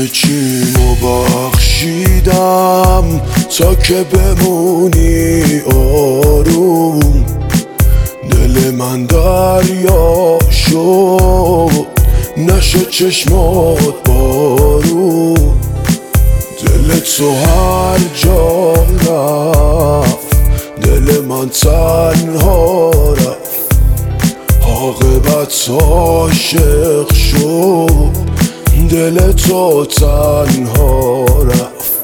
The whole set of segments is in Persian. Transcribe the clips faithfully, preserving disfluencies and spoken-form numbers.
همه چیمو بخشیدم تا که بمونی آروم. دل من دریا شد نشد چشمات بارون. دل تو هر جا رفت دل من تنها رفت. عاقبت عاشق شد دل تو تنها رفت.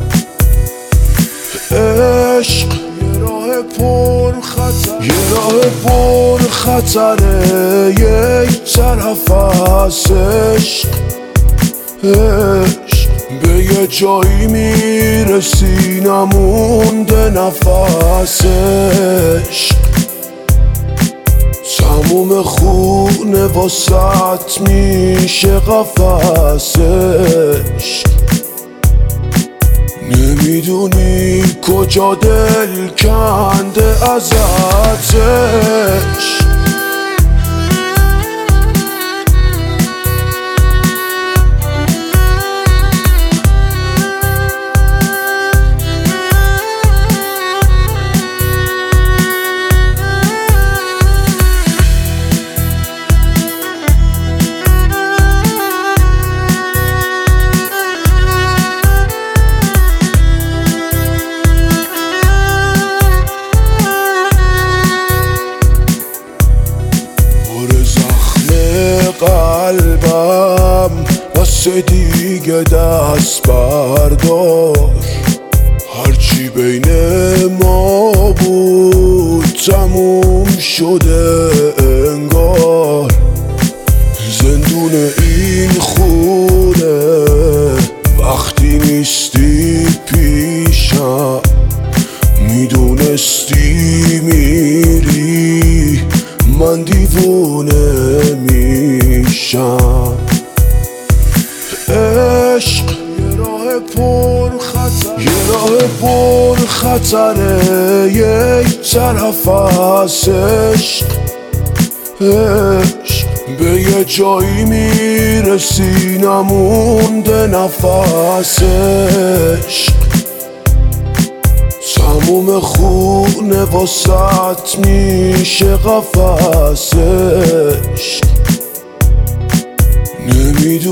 عشق یه راه پر خطر یه راه پر خطره، یک طرف از عشق. عشق به یه جایی میرسی نمونده نفس. عشق تموم خونه واسط میشه قفس. عشق نمیدونی کجا دل کنده ازت. عشق قلبم واسه دیگه دست بردار. هرچی بین ما بود تموم شده انگار. زندون این خونه وقتی نیستی پیشم، میدونستی میری من دیوونه میشم. عشق یه راه پر خطر یه راه پر خطره، یک طرف از عشق. عشق به یه جایی میرسی نمونده نفس. عشق تموم خونه واسط میشه قفس. عشق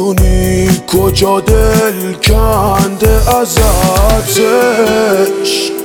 نمیدونی کجا دل کنده ازت. عشق